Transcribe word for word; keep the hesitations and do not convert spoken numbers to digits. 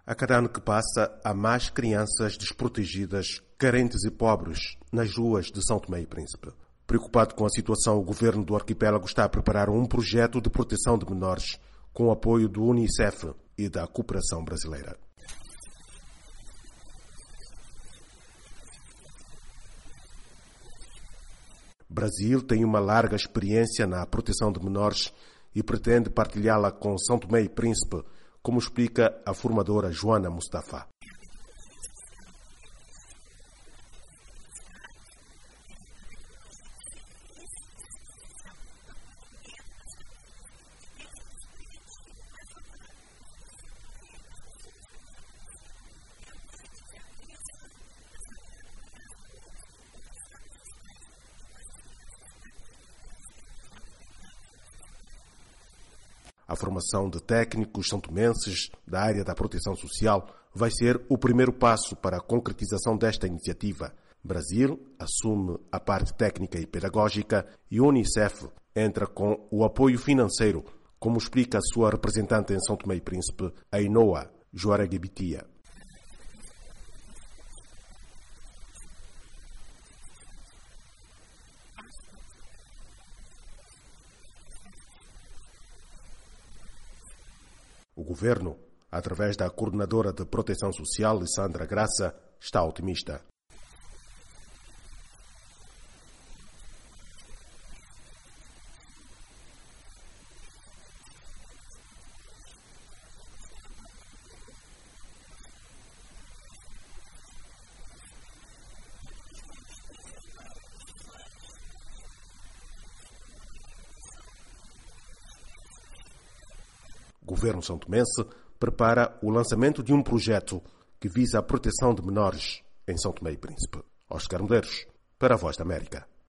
A cada ano que passa, há mais crianças desprotegidas, carentes e pobres nas ruas de São Tomé e Príncipe. Preocupado com a situação, o governo do arquipélago está a preparar um projeto de proteção de menores com o apoio do Unicef e da Cooperação Brasileira. Brasil tem uma larga experiência na proteção de menores e pretende partilhá-la com São Tomé e Príncipe, como explica a formadora Joana Mustafa. A formação de técnicos santomenses da área da proteção social vai ser o primeiro passo para a concretização desta iniciativa. Brasil assume a parte técnica e pedagógica e o Unicef entra com o apoio financeiro, como explica a sua representante em São Tomé e Príncipe, Ainoa Joareguebitia. O governo, através da coordenadora de proteção social, Lissandra Graça, está otimista. O governo santomense prepara o lançamento de um projeto que visa a proteção de menores em São Tomé e Príncipe. Oscar Medeiros, para a Voz da América.